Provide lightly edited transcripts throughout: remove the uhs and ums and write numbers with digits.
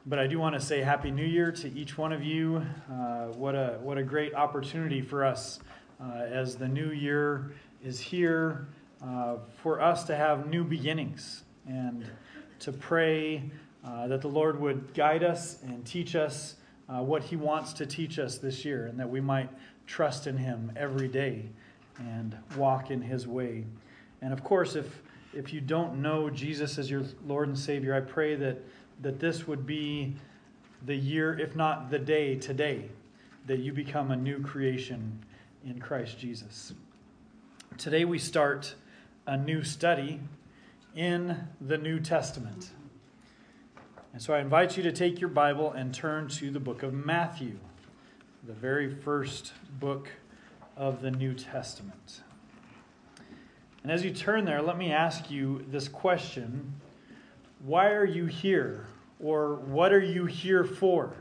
But I do want to say Happy New Year to each one of you. What a great opportunity for us as the new year is here for us to have new beginnings and to pray that the Lord would guide us and teach us what He wants to teach us this year, and that we might trust in Him every day and walk in His way. And of course, if you don't know Jesus as your Lord and Savior, I pray that this would be the year, if not the day today, that you become a new creation in Christ Jesus. Today we start a new study in the New Testament. And so I invite you to take your Bible and turn to the book of Matthew, the very first book of the New Testament. And as you turn there, let me ask you this question: why are you here? Or what are you here for?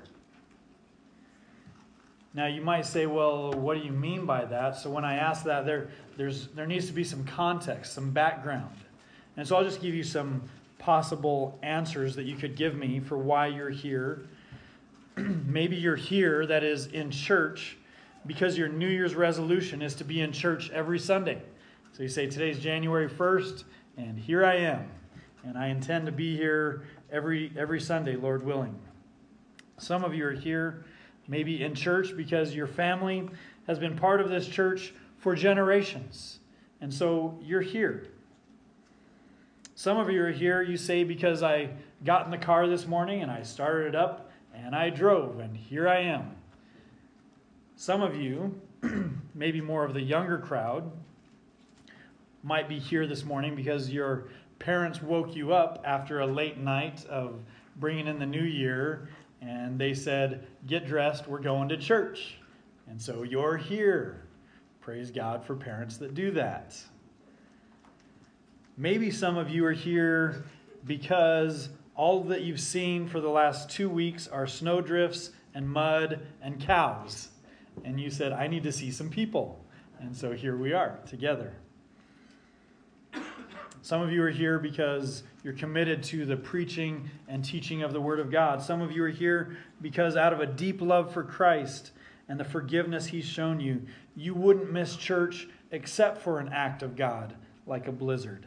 Now you might say, well, what do you mean by that? So when I ask that, there needs to be some context, some background. And so I'll just give you some possible answers that you could give me for why you're here. Maybe you're here, that is, in church, because your New Year's resolution is to be in church every Sunday. So you say, today's January 1st, and here I am. And I intend to be here every Sunday, Lord willing. Some of you are here maybe in church because your family has been part of this church for generations. And so you're here. Some of you are here, you say, because I got in the car this morning and I started it up and I drove and here I am. Some of you, maybe more of the younger crowd, might be here this morning because your parents woke you up after a late night of bringing in the new year, and they said, get dressed, we're going to church. And so you're here. Praise God for parents that do that. Maybe some of you are here because all that you've seen for the last 2 weeks are snowdrifts and mud and cows. And you said, I need to see some people. And so here we are together. Some of you are here because you're committed to the preaching and teaching of the Word of God. Some of you are here because out of a deep love for Christ and the forgiveness He's shown you, you wouldn't miss church except for an act of God, like a blizzard.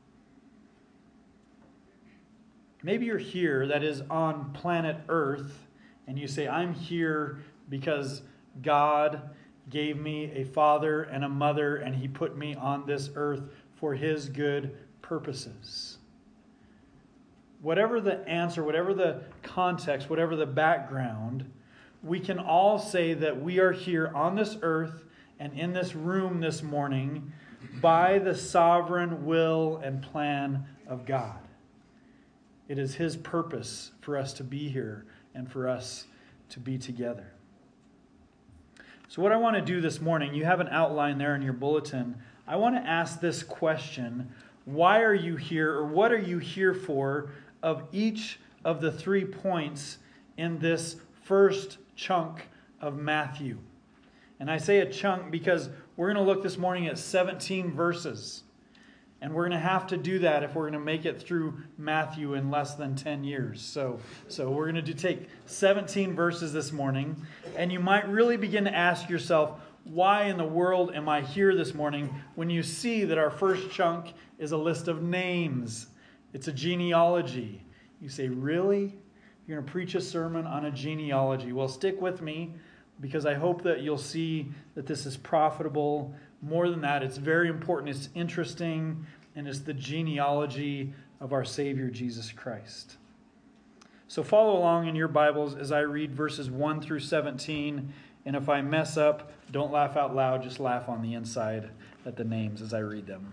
Maybe you're here, that is on planet Earth, and you say, I'm here because God gave me a father and a mother, and He put me on this earth for His good purposes. Whatever the answer, whatever the context, whatever the background, we can all say that we are here on this earth and in this room this morning by the sovereign will and plan of God. It is His purpose for us to be here and for us to be together. So what I want to do this morning, you have an outline there in your bulletin. I want to ask this question: why are you here, or what are you here for, of each of the 3 points in this first chunk of Matthew? And I say a chunk because we're going to look this morning at 17 verses. And we're going to have to do that if we're going to make it through Matthew in less than 10 years. So we're going to take 17 verses this morning. And you might really begin to ask yourself, why in the world am I here this morning, when you see that our first chunk is a list of names? It's a genealogy. You say, really? You're going to preach a sermon on a genealogy? Well, stick with me, because I hope that you'll see that this is profitable. More than that, it's very important, it's interesting, and it's the genealogy of our Savior, Jesus Christ. So follow along in your Bibles as I read verses 1 through 17. And if I mess up, don't laugh out loud, just laugh on the inside at the names as I read them.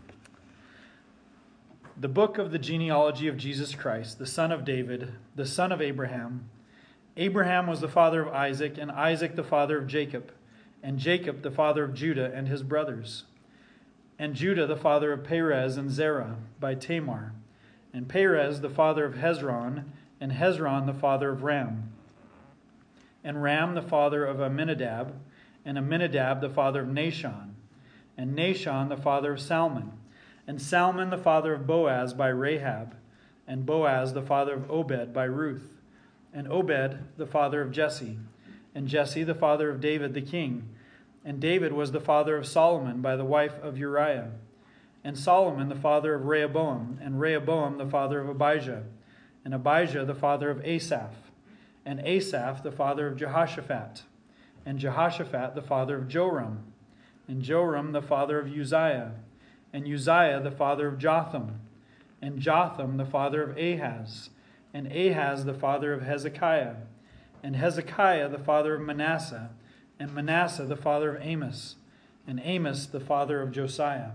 The book of the genealogy of Jesus Christ, the son of David, the son of Abraham. Abraham was the father of Isaac, and Isaac the father of Jacob, and Jacob the father of Judah and his brothers, and Judah the father of Perez and Zerah by Tamar, and Perez the father of Hezron, and Hezron the father of Ram, and Ram the father of Amminadab, and Amminadab the father of Nahshon, and Nahshon the father of Salmon, and Salmon the father of Boaz by Rahab, and Boaz the father of Obed by Ruth, and Obed the father of Jesse, and Jesse the father of David the king. And David was the father of Solomon by the wife of Uriah, and Solomon the father of Rehoboam, and Rehoboam the father of Abijah, and Abijah the father of Asaph, and Asaph the father of Jehoshaphat, and Jehoshaphat the father of Joram, and Joram the father of Uzziah, and Uzziah the father of Jotham, and Jotham the father of Ahaz, and Ahaz the father of Hezekiah, and Hezekiah the father of Manasseh, and Manasseh the father of Amos, and Amos the father of Josiah,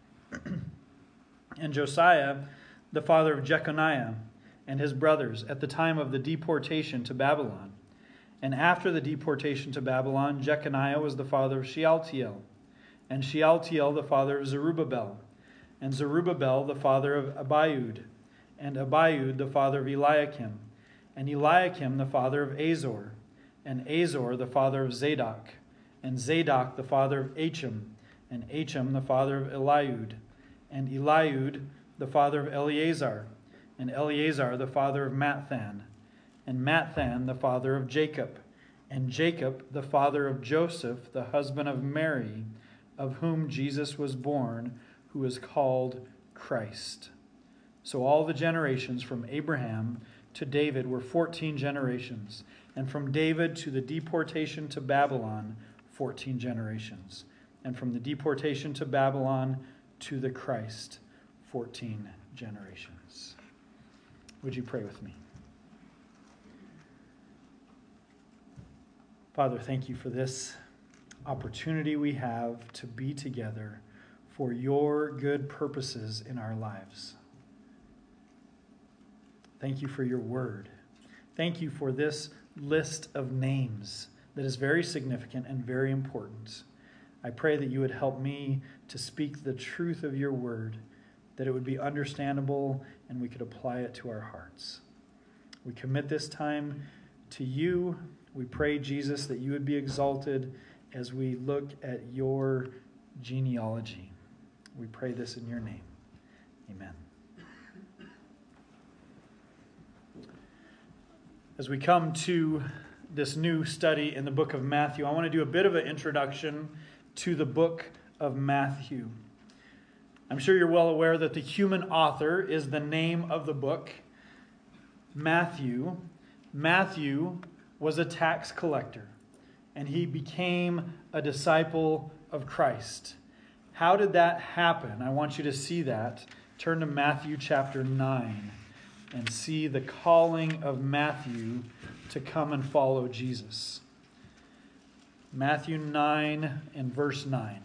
and Josiah the father of Jeconiah and his brothers at the time of the deportation to Babylon. And after the deportation to Babylon, Jeconiah was the father of Shealtiel, and Shealtiel the father of Zerubbabel, and Zerubbabel the father of Abiud, and Abiud the father of Eliakim, and Eliakim the father of Azor, and Azor the father of Zadok, and Zadok the father of Achim, and Achim the father of Eliud, and Eliud the father of Eleazar, and Eleazar the father of Matthan, and Matthan the father of Jacob, and Jacob the father of Joseph, the husband of Mary, of whom Jesus was born, who is called Christ. So all the generations from Abraham to David were 14 generations, and from David to the deportation to Babylon, 14 generations, and from the deportation to Babylon to the Christ, 14 generations. Would you pray with me? Father, thank you for this opportunity we have to be together for your good purposes in our lives. Thank you for your word. Thank you for this list of names that is very significant and very important. I pray that you would help me to speak the truth of your word, that it would be understandable and we could apply it to our hearts. We commit this time to you. We pray, Jesus, that you would be exalted as we look at your genealogy. We pray this in your name. Amen. As we come to this new study in the book of Matthew, I want to do a bit of an introduction to the book of Matthew. I'm sure you're well aware that the human author is the name of the book, Matthew. Matthew was a tax collector, and he became a disciple of Christ. How did that happen? I want you to see that. Turn to Matthew chapter 9 and see the calling of Matthew to come and follow Jesus. Matthew 9 and verse 9.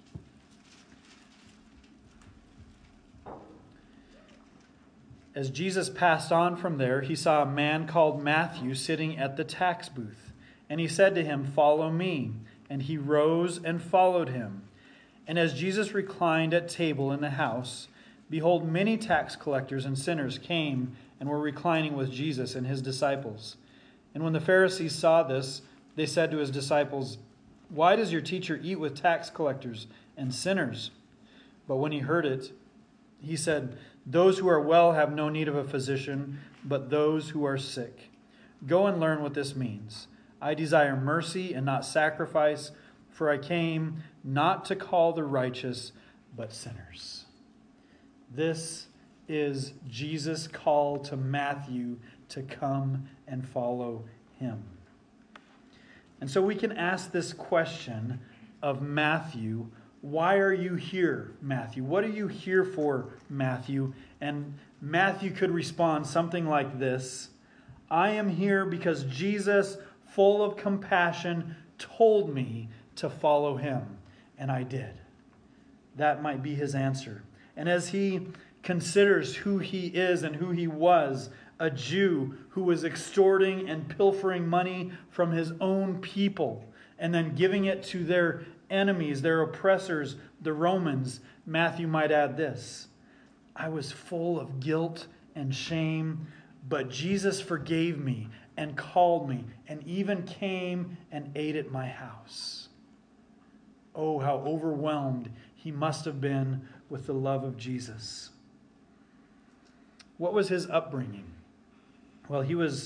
As Jesus passed on from there, he saw a man called Matthew sitting at the tax booth. And he said to him, "Follow me." And he rose and followed him. And as Jesus reclined at table in the house, behold, many tax collectors and sinners came and were reclining with Jesus and his disciples. And when the Pharisees saw this, they said to his disciples, "Why does your teacher eat with tax collectors and sinners?" But when he heard it, he said, "Those who are well have no need of a physician, but those who are sick. Go and learn what this means. I desire mercy and not sacrifice, for I came not to call the righteous, but sinners." This is Jesus' call to Matthew to come and follow him. And so we can ask this question of Matthew: why are you here, Matthew? What are you here for, Matthew? And Matthew could respond something like this: I am here because Jesus, full of compassion, told me to follow him, and I did. That might be his answer. And as he considers who he is and who he was, a Jew who was extorting and pilfering money from his own people and then giving it to their enemies, their oppressors, the Romans, Matthew might add this: I was full of guilt and shame, but Jesus forgave me and called me and even came and ate at my house. Oh, how overwhelmed he must have been with the love of Jesus. What was his upbringing? Well, he was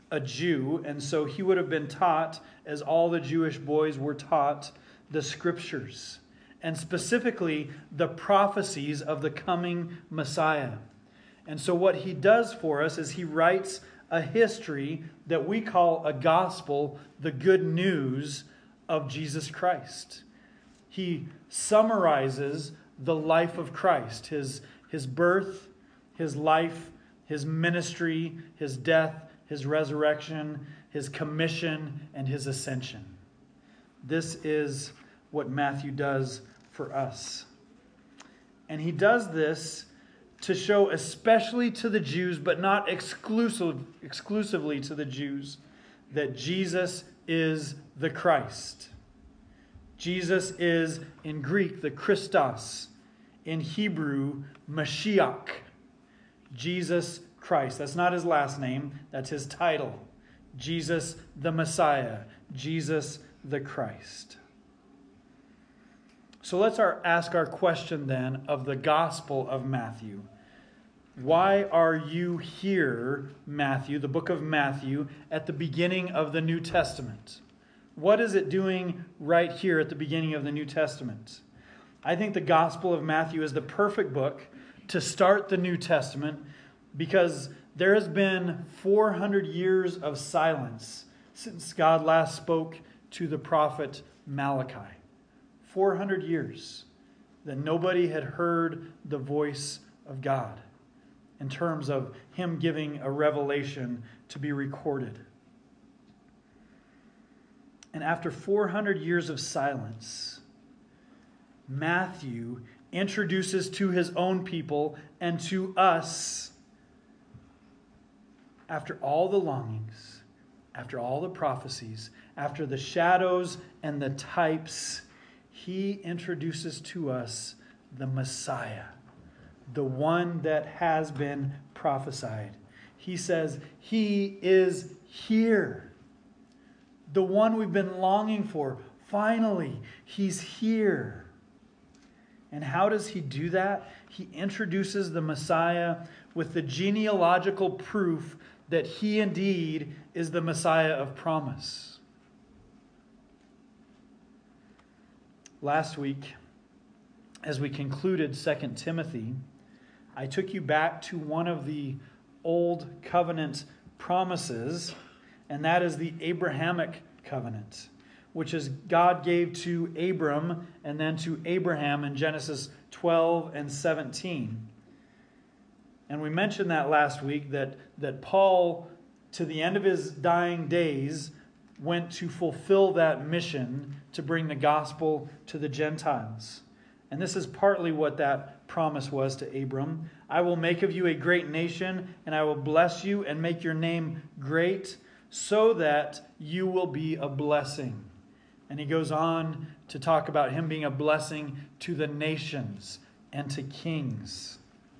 a Jew, and so he would have been taught, as all the Jewish boys were taught, the scriptures, and specifically the prophecies of the coming Messiah. And so what he does for us is he writes a history that we call a gospel, the good news of Jesus Christ. He summarizes the life of Christ, his birth, his life, his ministry, his death, his resurrection, his commission, and his ascension. This is what Matthew does for us. And he does this to show, especially to the Jews, but not exclusively to the Jews, that Jesus is the Christ. Jesus is, in Greek, the Christos. In Hebrew, Mashiach. Jesus Christ. That's not his last name. That's his title. Jesus the Messiah. Jesus the Christ. So let's ask our question then of the Gospel of Matthew. Why are you here, Matthew, the book of Matthew, at the beginning of the New Testament? What is it doing right here at the beginning of the New Testament? I think the Gospel of Matthew is the perfect book to start the New Testament because there has been 400 years of silence since God last spoke to the prophet Malachi. 400 years that nobody had heard the voice of God in terms of him giving a revelation to be recorded. And after 400 years of silence, Matthew introduces to his own people and to us, after all the longings, after all the prophecies, after the shadows and the types, he introduces to us the Messiah, the one that has been prophesied. He says, he is here. The one we've been longing for. Finally, he's here. And how does he do that? He introduces the Messiah with the genealogical proof that he indeed is the Messiah of promise. Last week, as we concluded 2 Timothy, I took you back to one of the Old Covenant promises, and that is the Abrahamic covenant, which is God gave to Abram and then to Abraham in Genesis 12 and 17. And we mentioned that last week, that Paul, to the end of his dying days, went to fulfill that mission to bring the gospel to the Gentiles. And this is partly what that promise was to Abram. I will make of you a great nation, and I will bless you and make your name great, so that you will be a blessing. And he goes on to talk about him being a blessing to the nations and to kings.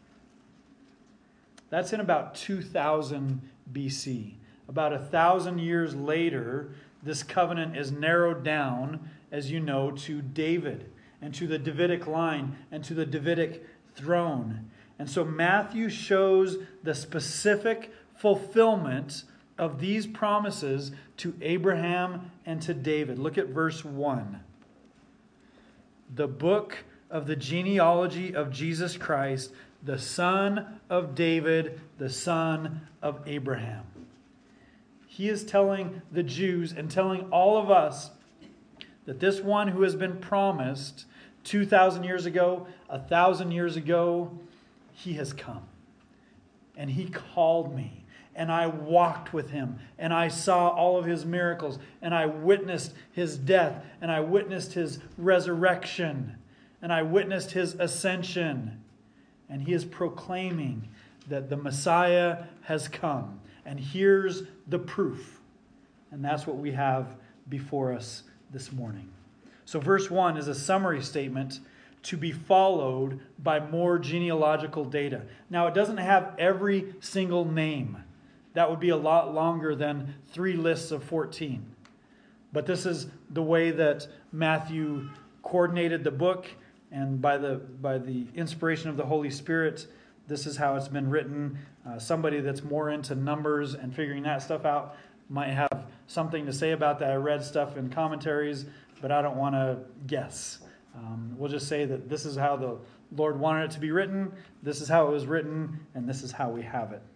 That's in about 2000 BC. About 1,000 years later, this covenant is narrowed down, as you know, to David and to the Davidic line and to the Davidic throne. And so Matthew shows the specific fulfillment of these promises to Abraham and to David. Look at verse 1. The book of the genealogy of Jesus Christ, the son of David, the son of Abraham. He is telling the Jews and telling all of us that this one who has been promised 2,000 years ago, 1,000 years ago, he has come. And he called me. And I walked with him. And I saw all of his miracles. And I witnessed his death. And I witnessed his resurrection. And I witnessed his ascension. And he is proclaiming that the Messiah has come. And here's the proof. And that's what we have before us this morning. So verse 1 is a summary statement to be followed by more genealogical data. Now, it doesn't have every single name. That would be a lot longer than 3 lists of 14. But this is the way that Matthew coordinated the book, and by the inspiration of the Holy Spirit, this is how it's been written. Somebody that's more into numbers and figuring that stuff out might have something to say about that. I read stuff in commentaries, but I don't want to guess. We'll just say that this is how the Lord wanted it to be written, this is how it was written, and this is how we have it.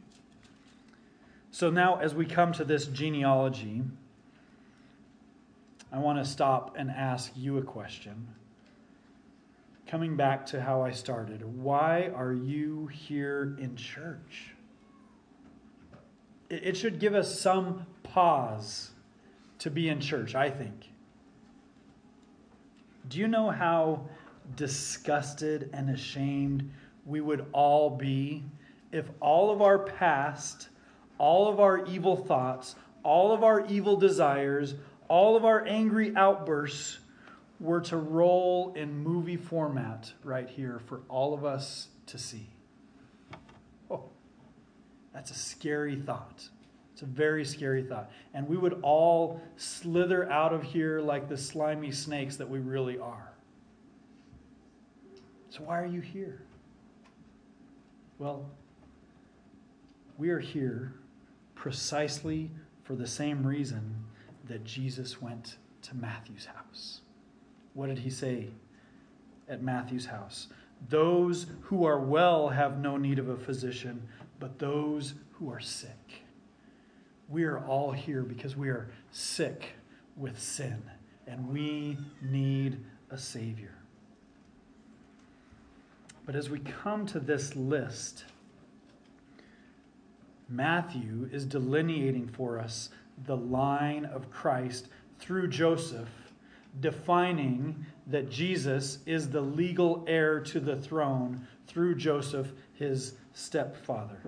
So now as we come to this genealogy, I want to stop and ask you a question. Coming back to how I started, why are you here in church? It should give us some pause to be in church, I think. Do you know how disgusted and ashamed we would all be if all of our past, all of our evil thoughts, all of our evil desires, all of our angry outbursts were to roll in movie format right here for all of us to see? Oh, that's a scary thought. It's a very scary thought. And we would all slither out of here like the slimy snakes that we really are. So why are you here? Well, we are here precisely for the same reason that Jesus went to Matthew's house. What did he say at Matthew's house? Those who are well have no need of a physician, but those who are sick. We are all here because we are sick with sin, and we need a Savior. But as we come to this list, Matthew is delineating for us the line of Christ through Joseph, defining that Jesus is the legal heir to the throne through Joseph, his stepfather.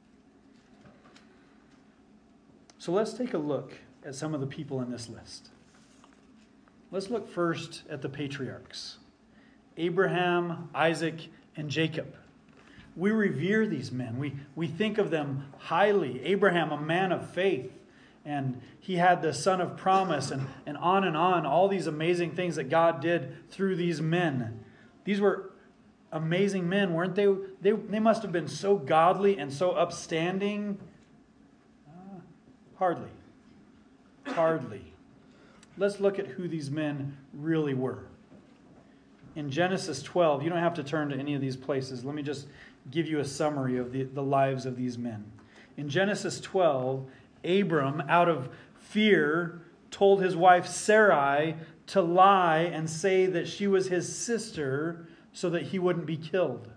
So let's take a look at some of the people in this list. Let's look first at the patriarchs, Abraham, Isaac, and Jacob. We revere these men. We think of them highly. Abraham, a man of faith, and he had the son of promise, and on, all these amazing things that God did through these men. These were amazing men, weren't they? They must have been so godly and so upstanding. Hardly. Let's look at who these men really were. In Genesis 12, you don't have to turn to any of these places. Let me just give you a summary of the lives of these men. In Genesis 12, Abram, out of fear, told his wife Sarai to lie and say that she was his sister so that he wouldn't be killed.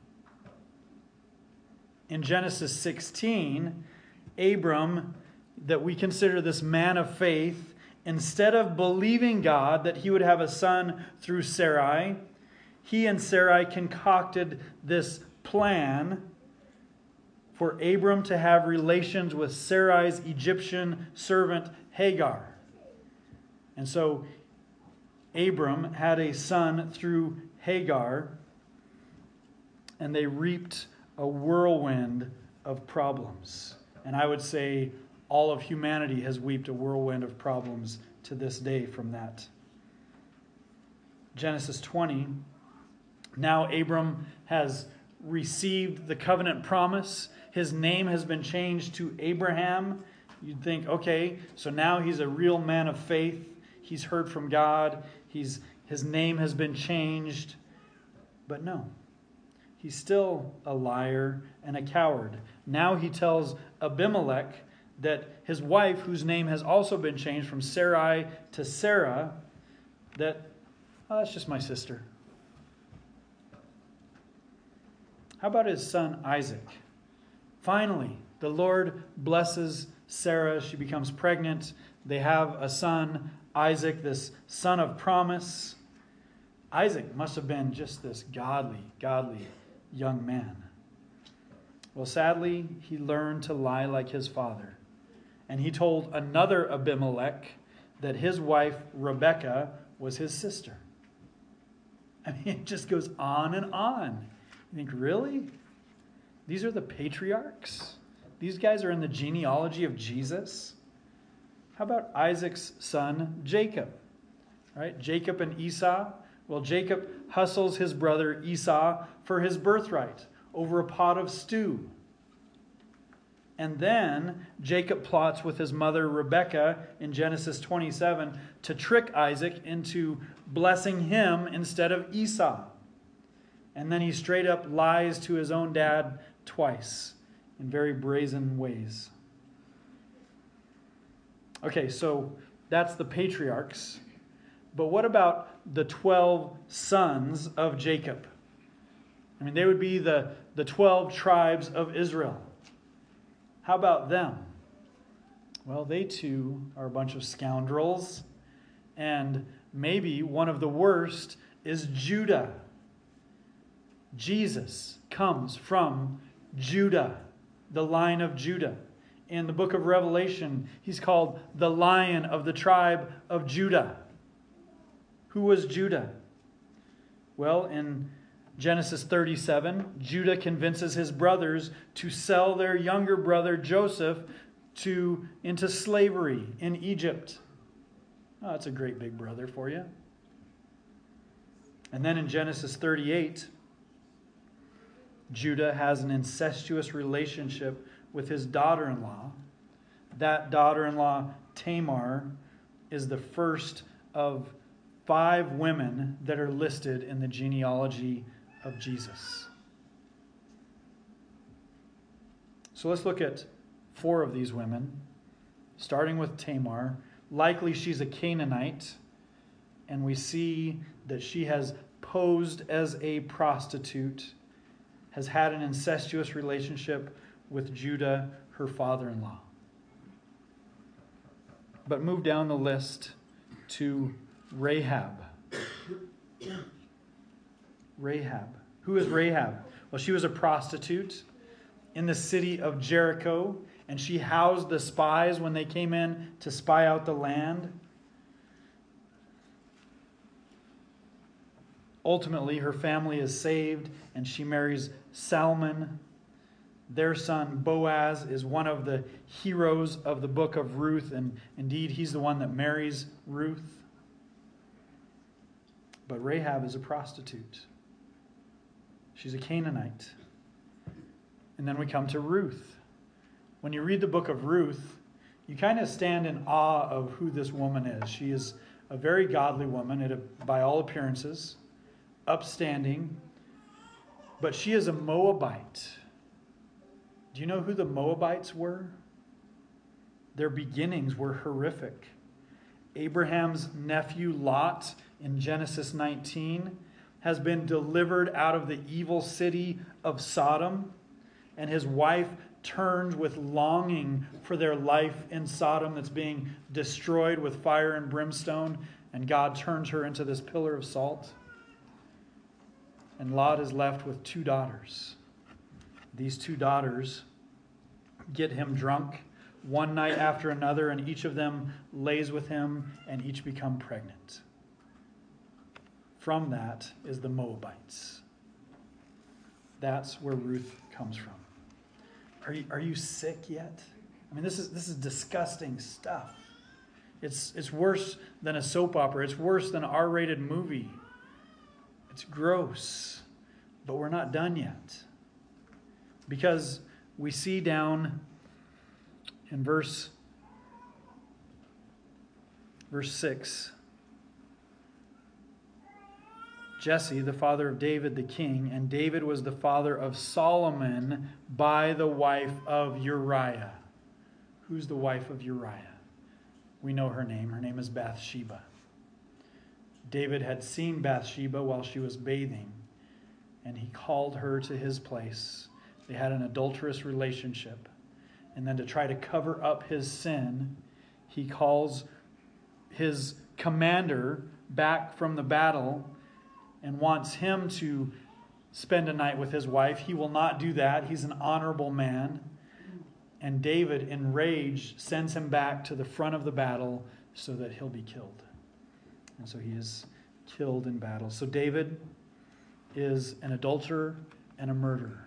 In Genesis 16, Abram, that we consider this man of faith, instead of believing God that he would have a son through Sarai, he and Sarai concocted this plan for Abram to have relations with Sarai's Egyptian servant Hagar. And so Abram had a son through Hagar, and they reaped a whirlwind of problems. And I would say all of humanity has wept a whirlwind of problems to this day from that. Genesis 20. Now Abram has received the covenant promise. His name has been changed to Abraham. You'd think, okay, so now he's a real man of faith. He's heard from God. His name has been changed. But no, he's still a liar and a coward. Now he tells Abimelech that his wife, whose name has also been changed from Sarai to Sarah, that, oh, that's just my sister. How about his son Isaac? Finally, the Lord blesses Sarah. She becomes pregnant. They have a son, Isaac, this son of promise. Isaac must have been just this godly young man. Well, sadly, he learned to lie like his father. And he told another Abimelech that his wife, Rebekah, was his sister. I mean, it just goes on and on. You think, really? These are the patriarchs? These guys are in the genealogy of Jesus? How about Isaac's son, Jacob? Right? Jacob and Esau. Well, Jacob hustles his brother Esau for his birthright. over a pot of stew. And then Jacob plots with his mother Rebekah in Genesis 27 to trick Isaac into blessing him instead of Esau. And then he straight up lies to his own dad twice in very brazen ways. Okay, so that's the patriarchs. But what about the 12 sons of Jacob? I mean, they would be the 12 tribes of Israel. How about them? Well, they too are a bunch of scoundrels. And maybe one of the worst is Judah. Jesus comes from Judah, the line of Judah. In the book of Revelation, he's called the Lion of the tribe of Judah. Who was Judah? Well, in Genesis 37, Judah convinces his brothers to sell their younger brother Joseph into slavery in Egypt. Oh, that's a great big brother for you. And then in Genesis 38, Judah has an incestuous relationship with his daughter-in-law. That daughter-in-law, Tamar, is the first of 5 women that are listed in the genealogy of Jesus. So let's look at 4 of these women, starting with Tamar. Likely she's a Canaanite, and we see that she has posed as a prostitute, has had an incestuous relationship with Judah, her father-in-law. But move down the list to Rahab. Rahab. Who is Rahab? Well, she was a prostitute in the city of Jericho, and she housed the spies when they came in to spy out the land. Ultimately, her family is saved, and she marries Salmon. Their son Boaz is one of the heroes of the book of Ruth, and indeed he's the one that marries Ruth. But Rahab is a prostitute. She's a Canaanite. And then we come to Ruth. When you read the book of Ruth, you kind of stand in awe of who this woman is. She is a very godly woman, by all appearances, upstanding, but she is a Moabite. Do you know who the Moabites were? Their beginnings were horrific. Abraham's nephew Lot in Genesis 19 has been delivered out of the evil city of Sodom, and his wife turns with longing for their life in Sodom that's being destroyed with fire and brimstone, and God turns her into this pillar of salt. And Lot is left with 2 daughters. These 2 daughters get him drunk one night after another, and each of them lays with him, and each become pregnant. From that is the Moabites. That's where Ruth comes from. Are you sick yet? I mean, this is disgusting stuff. It's worse than a soap opera. It's worse than an R-rated movie. It's gross. But we're not done yet. Because we see down in verse 6, Jesse, the father of David the king, and David was the father of Solomon by the wife of Uriah. Who's the wife of Uriah? We know her name. Her name is Bathsheba. David had seen Bathsheba while she was bathing, and he called her to his place. They had an adulterous relationship. And then to try to cover up his sin, he calls his commander back from the battle and wants him to spend a night with his wife. He will not do that. He's an honorable man. And David, enraged, sends him back to the front of the battle so that he'll be killed. And so he is killed in battle. So David is an adulterer and a murderer.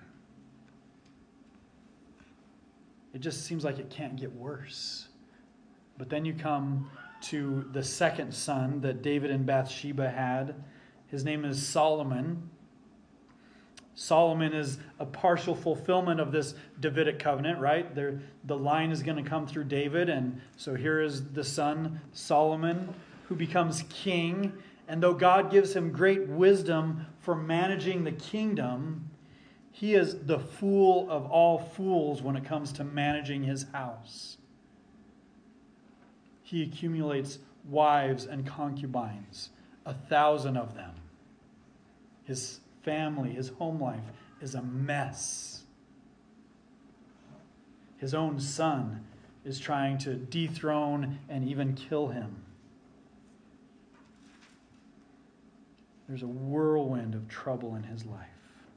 It just seems like it can't get worse. But then you come to the second son that David and Bathsheba had. His name is Solomon. Solomon is a partial fulfillment of this Davidic covenant, right? The line is going to come through David, and so here is the son, Solomon, who becomes king. And though God gives him great wisdom for managing the kingdom, he is the fool of all fools when it comes to managing his house. He accumulates wives and concubines, 1,000 of them. His family, his home life is a mess. His own son is trying to dethrone and even kill him. There's a whirlwind of trouble in his life.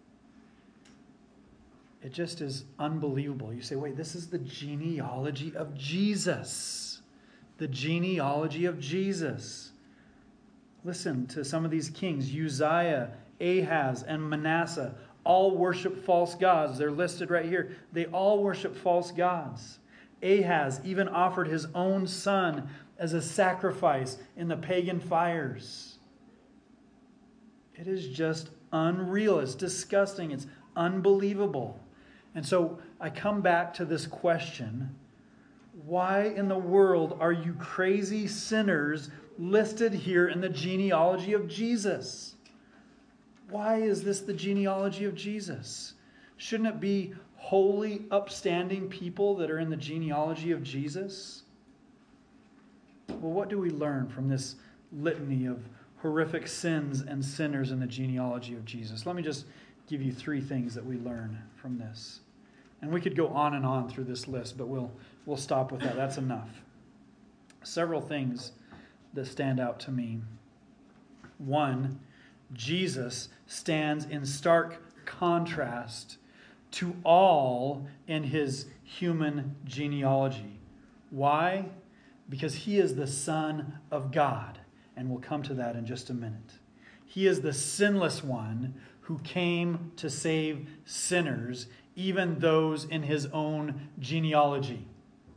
It just is unbelievable. You say, wait, this is the genealogy of Jesus. The genealogy of Jesus. Listen to some of these kings. Uzziah, Ahaz, and Manasseh all worship false gods. They're listed right here. They all worship false gods. Ahaz even offered his own son as a sacrifice in the pagan fires. It is just unreal. It's disgusting. It's unbelievable. And so I come back to this question. Why in the world are you crazy sinners listed here in the genealogy of Jesus? Why is this the genealogy of Jesus? Shouldn't it be holy, upstanding people that are in the genealogy of Jesus? Well, what do we learn from this litany of horrific sins and sinners in the genealogy of Jesus? Let me just give you 3 things that we learn from this. And we could go on and on through this list, but we'll stop with that. That's enough. Several things that stand out to me. 1, Jesus stands in stark contrast to all in his human genealogy. Why? Because he is the Son of God. And we'll come to that in just a minute. He is the sinless one who came to save sinners, even those in his own genealogy.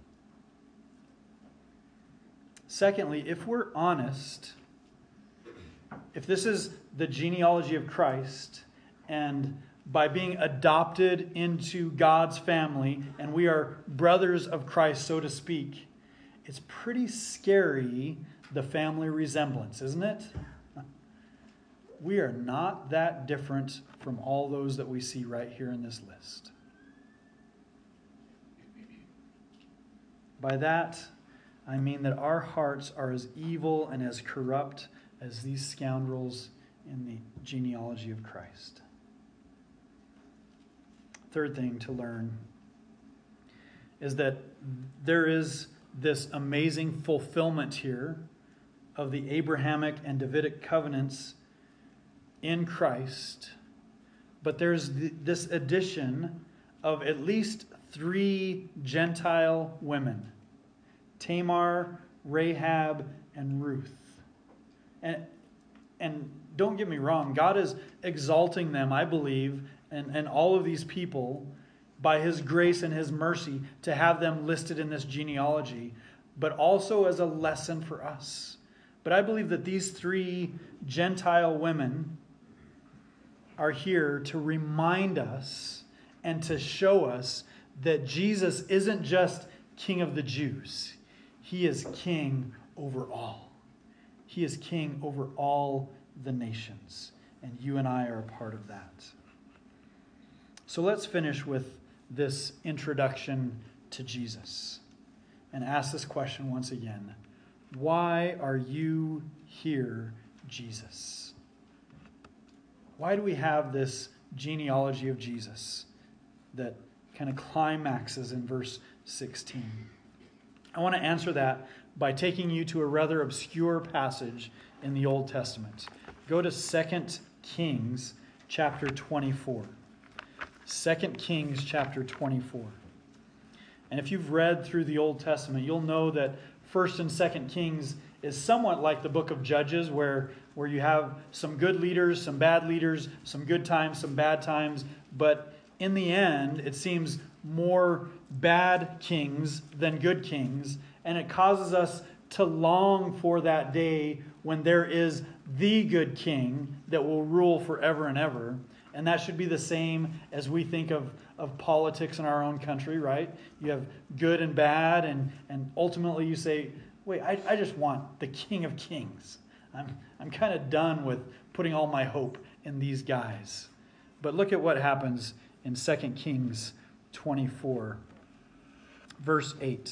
Secondly, if we're honest, if this is the genealogy of Christ, and by being adopted into God's family, and we are brothers of Christ, so to speak, it's pretty scary, the family resemblance, isn't it? We are not that different from all those that we see right here in this list. By that, I mean that our hearts are as evil and as corrupt as these scoundrels in the genealogy of Christ. Third thing to learn is that there is this amazing fulfillment here of the Abrahamic and Davidic covenants in Christ, but there's this addition of at least 3 Gentile women: Tamar, Rahab, and Ruth. And don't get me wrong, God is exalting them, I believe, and all of these people by his grace and his mercy to have them listed in this genealogy, but also as a lesson for us. But I believe that these 3 Gentile women are here to remind us and to show us that Jesus isn't just King of the Jews. He is King over all. He is King over all the nations. And you and I are a part of that. So let's finish with this introduction to Jesus and ask this question once again. Why are you here, Jesus? Why do we have this genealogy of Jesus that kind of climaxes in verse 16? I want to answer that by taking you to a rather obscure passage in the Old Testament. Go to 2 Kings chapter 24. 2 Kings chapter 24. And if you've read through the Old Testament, you'll know that 1 and 2 Kings is somewhat like the book of Judges, where you have some good leaders, some bad leaders, some good times, some bad times. But in the end, it seems more bad kings than good kings. And it causes us to long for that day when there is the good king that will rule forever and ever. And that should be the same as we think of politics in our own country, right? You have good and bad, and ultimately you say, wait, I just want the King of Kings. I'm kind of done with putting all my hope in these guys. But look at what happens in 2 Kings 24, verse 8.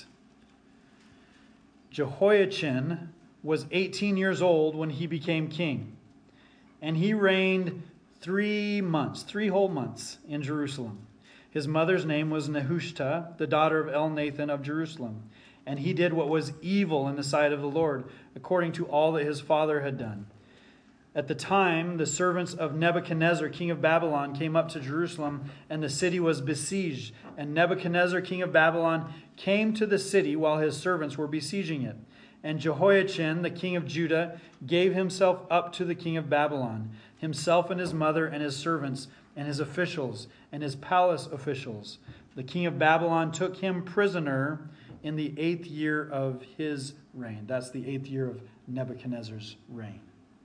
Jehoiachin was 18 years old when he became king, and he reigned 3 whole months in Jerusalem. His mother's name was Nehushta, the daughter of Elnathan of Jerusalem. And he did what was evil in the sight of the Lord, according to all that his father had done. At the time, the servants of Nebuchadnezzar, king of Babylon, came up to Jerusalem, and the city was besieged. And Nebuchadnezzar, king of Babylon, came to the city while his servants were besieging it. And Jehoiachin, the king of Judah, gave himself up to the king of Babylon, himself and his mother and his servants and his officials and his palace officials. The king of Babylon took him prisoner in the 8th year of his reign. That's the 8th year of Nebuchadnezzar's reign.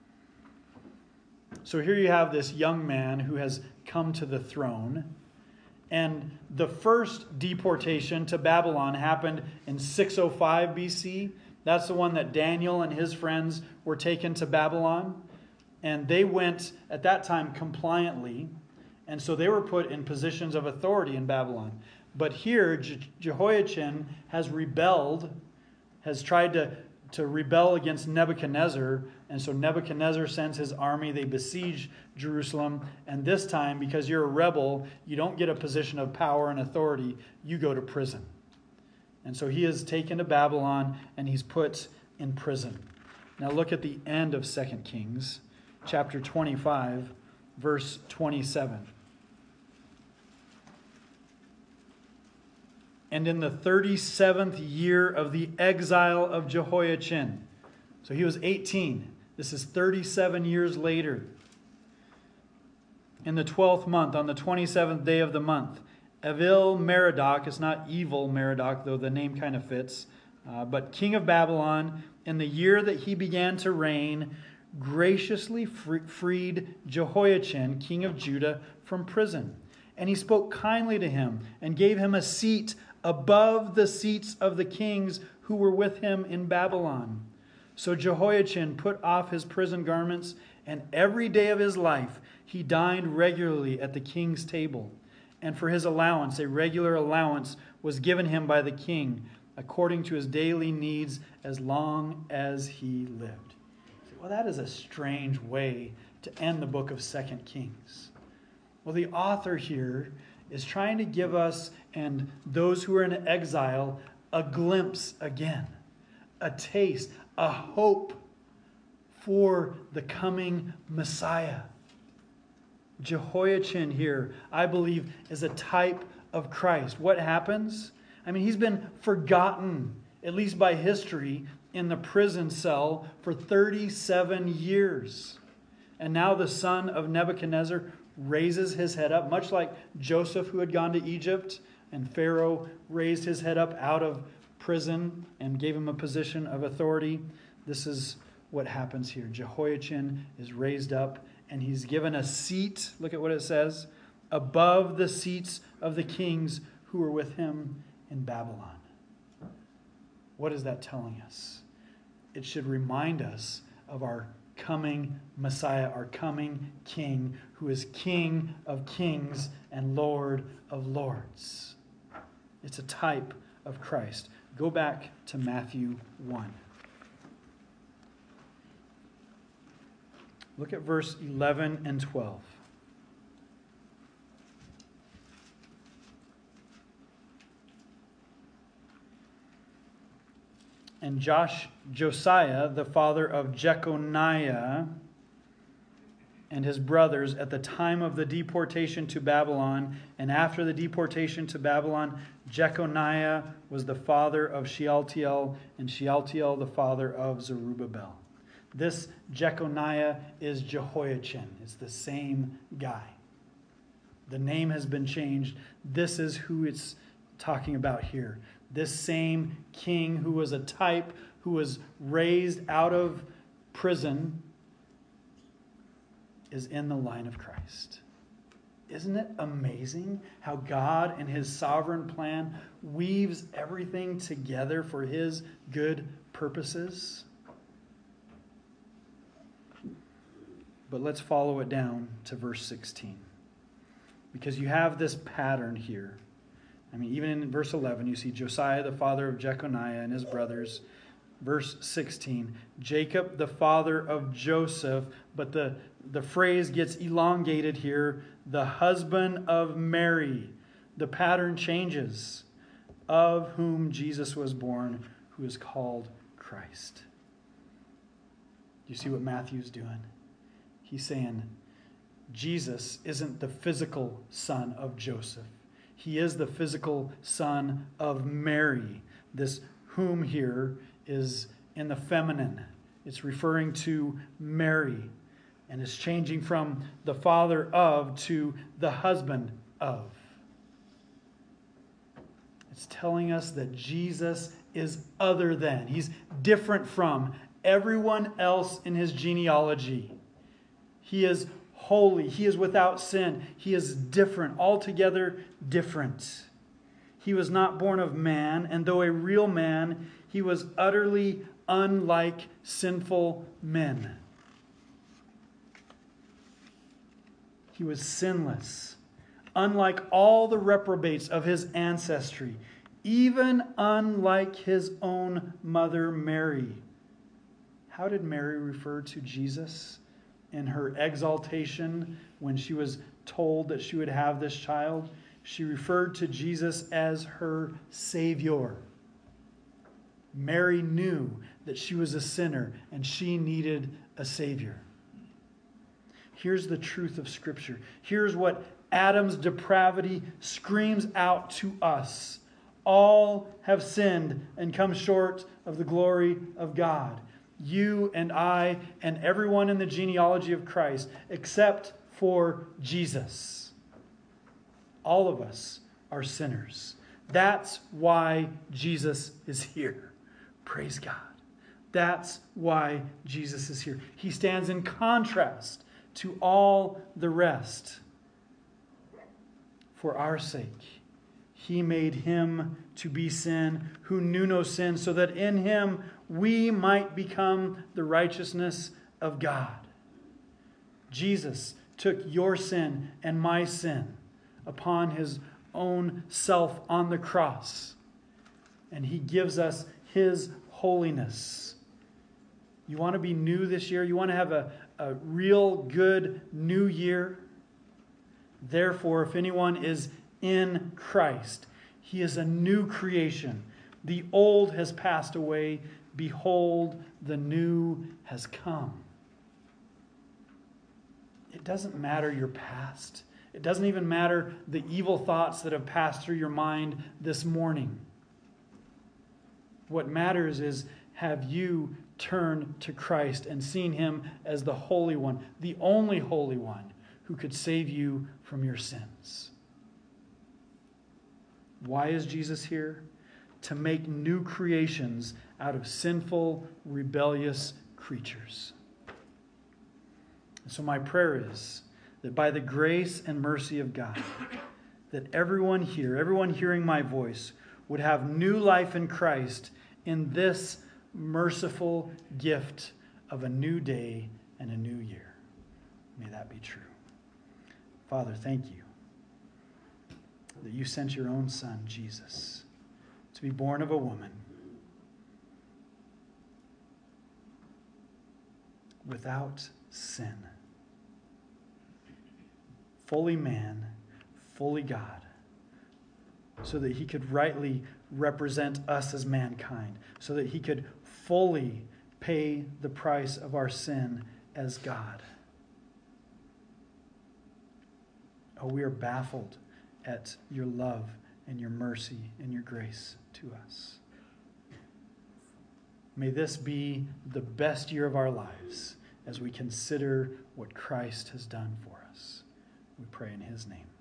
So here you have this young man who has come to the throne. And the first deportation to Babylon happened in 605 BC. That's the one that Daniel and his friends were taken to Babylon. And they went, at that time, compliantly. And so they were put in positions of authority in Babylon. But here, Jehoiachin has rebelled, has tried to rebel against Nebuchadnezzar. And so Nebuchadnezzar sends his army. They besiege Jerusalem. And this time, because you're a rebel, you don't get a position of power and authority. You go to prison. And so he is taken to Babylon and he's put in prison. Now look at the end of 2 Kings, chapter 25, verse 27. And in the 37th year of the exile of Jehoiachin. So he was 18. This is 37 years later. In the 12th month, on the 27th day of the month, Evil Merodach, it's not evil Merodach, though the name kind of fits, but king of Babylon, in the year that he began to reign, graciously freed Jehoiachin, king of Judah, from prison. And he spoke kindly to him and gave him a seat above the seats of the kings who were with him in Babylon. So Jehoiachin put off his prison garments, and every day of his life he dined regularly at the king's table. And for his allowance, a regular allowance was given him by the king, according to his daily needs, as long as he lived. Well, that is a strange way to end the book of 2 Kings. Well, the author here is trying to give us and those who are in exile a glimpse again, a taste, a hope for the coming Messiah. Jehoiachin here, I believe, is a type of Christ. What happens? I mean, he's been forgotten, at least by history, in the prison cell for 37 years. And now the son of Nebuchadnezzar raises his head up, much like Joseph, who had gone to Egypt, and Pharaoh raised his head up out of prison and gave him a position of authority. This is what happens here. Jehoiachin is raised up, and he's given a seat, look at what it says, above the seats of the kings who were with him in Babylon. What is that telling us? It should remind us of our coming Messiah, our coming King, who is King of kings and Lord of lords. It's a type of Christ. Go back to Matthew 1. Look at verse 11 and 12. And Josiah, the father of Jeconiah, and his brothers at the time of the deportation to Babylon, and after the deportation to Babylon, Jeconiah was the father of Shealtiel, and Shealtiel the father of Zerubbabel. This Jeconiah is Jehoiachin. It's the same guy. The name has been changed. This is who it's talking about here. This same king who was a type, who was raised out of prison, is in the line of Christ. Isn't it amazing how God in his sovereign plan weaves everything together for his good purposes? But let's follow it down to verse 16. Because you have this pattern here. I mean, even in verse 11, you see Josiah, the father of Jeconiah and his brothers. Verse 16, Jacob, the father of Joseph. But the phrase gets elongated here. The husband of Mary. The pattern changes. Of whom Jesus was born, who is called Christ. You see what Matthew's doing? He's saying Jesus isn't the physical son of Joseph. He is the physical son of Mary. This whom here is in the feminine. It's referring to Mary. And it's changing from the father of to the husband of. It's telling us that Jesus is other than. He's different from everyone else in his genealogy. He is holy. He is without sin. He is different, altogether different. He was not born of man, and though a real man, he was utterly unlike sinful men. He was sinless, unlike all the reprobates of his ancestry, even unlike his own mother Mary. How did Mary refer to Jesus in her exaltation when she was told that she would have this child? She referred to Jesus as her Savior. Mary knew that she was a sinner and she needed a Savior. Here's the truth of Scripture. Here's what Adam's depravity screams out to us. All have sinned and come short of the glory of God. You and I and everyone in the genealogy of Christ, except for Jesus. All of us are sinners. That's why Jesus is here. Praise God. That's why Jesus is here. He stands in contrast to all the rest. For our sake, he made him to be sin who knew no sin, so that in him we might become the righteousness of God. Jesus took your sin and my sin upon his own self on the cross. And he gives us his holiness. You want to be new this year? You want to have a real good new year? Therefore, if anyone is in Christ, he is a new creation. The old has passed away. Behold, the new has come. It doesn't matter your past. It doesn't even matter the evil thoughts that have passed through your mind this morning. What matters is, have you turned to Christ and seen him as the Holy One, the only Holy One who could save you from your sins? Why is Jesus here? To make new creations out of sinful, rebellious creatures. So my prayer is that by the grace and mercy of God, that everyone here, everyone hearing my voice, would have new life in Christ in this merciful gift of a new day and a new year. May that be true. Father, thank you that you sent your own Son, Jesus, to be born of a woman without sin, fully man, fully God, so that he could rightly represent us as mankind, so that he could fully pay the price of our sin as God. Oh, we are baffled at your love and your mercy and your grace to us. May this be the best year of our lives as we consider what Christ has done for us. We pray in his name.